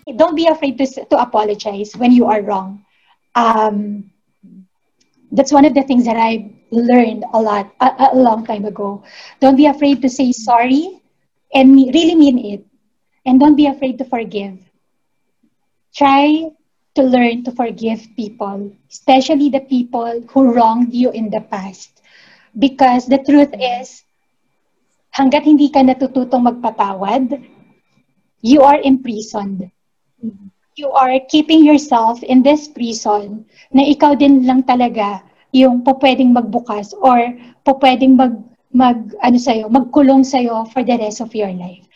don't be afraid to apologize when you are wrong. Um, that's one of the things that I learned a lot a long time ago. Don't be afraid to say sorry and really mean it. And don't be afraid to forgive. Try to learn to forgive people, especially the people who wronged you in the past. Because the truth is, hanggat hindi ka natututong magpatawad, you are imprisoned. You are keeping yourself in this prison na ikaw din lang talaga yung pwedeng magbukas or pwedeng magkulong sa'yo for the rest of your life.